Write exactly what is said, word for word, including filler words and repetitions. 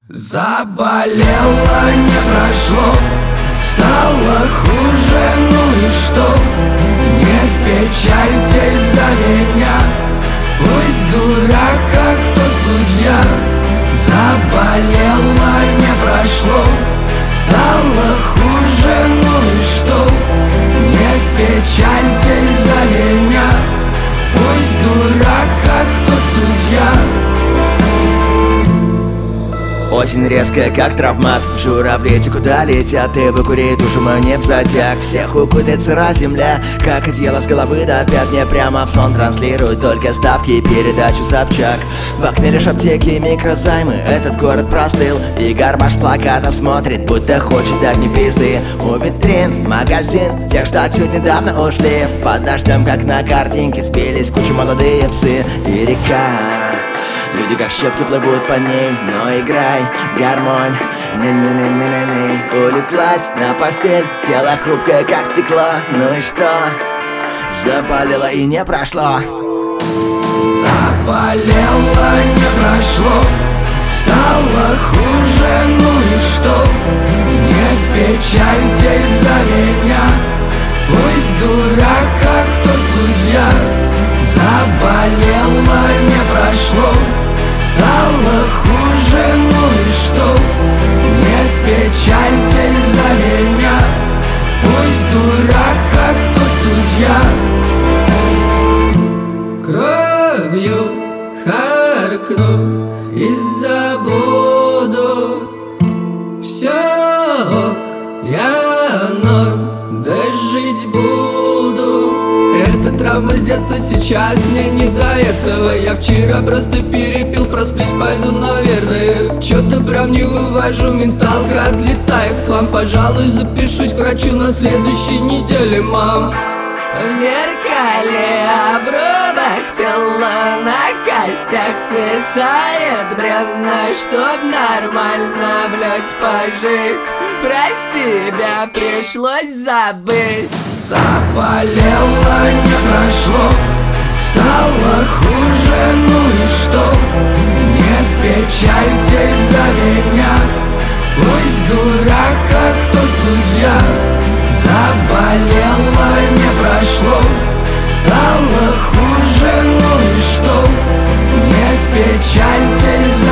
Заболело, не прошло, стало хуже, ну и что? Не печальтесь за меня, пусть дурак, а кто судья? Заболело, не прошло, стало хуже, ну и что? Не печальтесь за меня, пусть дурак, а кто судья? Осень резкая, как травмат. Журавли те куда летят, и выкури душу мне в затяг. Всех укутает сыра земля, как одеяло с головы до пят. Мне прямо в сон транслируют только ставки и передачу Собчак. В окне лишь аптеки и микрозаймы, этот город простыл. И гармаш плаката смотрит, будто хочет дать мне пизды. У витрин магазин тех, что отсюда недавно ушли. Под дождем, как на картинке, спелись кучу молодые псы. И река, люди как щепки плывут по ней, но играй, гармонь, не-не-не-не-не-не. Улеглась на постель, тело хрупкое, как стекло. Ну и что? Заболело и не прошло. Заболело, не прошло, стало хуже, ну и что? Не печальтесь за меня, пусть дурак, а кто судья? Заболело, не прошло, стало хуже, ну и что? Не печальтесь за меня, пусть дурак, а кто судья? Кровью харкну и забуду. Все ок, я норм, да жить буду. Эта травма с детства, сейчас мне не до этого. Я вчера просто перепил, просплюсь, пойду, наверное. Чё-то прям не вывожу, менталка отлетает хлам. Пожалуй, запишусь к врачу на следующей неделе, мам. В зеркале обрубок тела, на костях свисает бревна. Чтоб нормально, блять, пожить, про себя пришлось забыть. Заболело, не прошло, стало хуже, ну и что? Не печальтесь за меня, пусть дурак, а кто судья? Заболело, не прошло, стало хуже, ну и что? Не печальтесь за